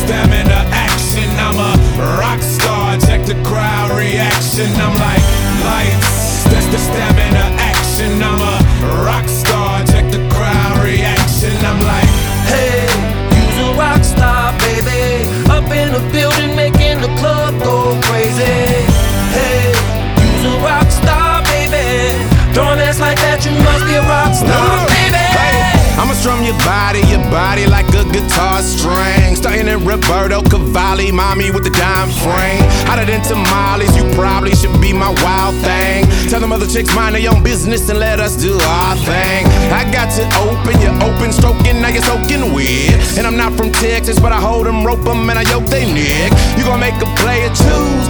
stamina, action. I'm a rock star, check the crowd reaction. I'm like lights, that's the stamina, action. I'm a rock star, check the crowd reaction. I'm like, hey, you's a rock star, baby. Up in the building, making the club go crazy. Hey, you's a rock star, baby. Throwing ass like that, you must be a rock star, baby. I'ma strum your body like a guitar string. Starting in Roberto Cavalli, mommy with the dime frame. Hotter than tamales, you probably should be my wild thing. Tell them other chicks mind their own business and let us do our thing. I got you open, you're open, stroking, now you're soaking wet. And I'm not from Texas, but I hold them, rope them, and I yoke they neck. You gon' make a player choose,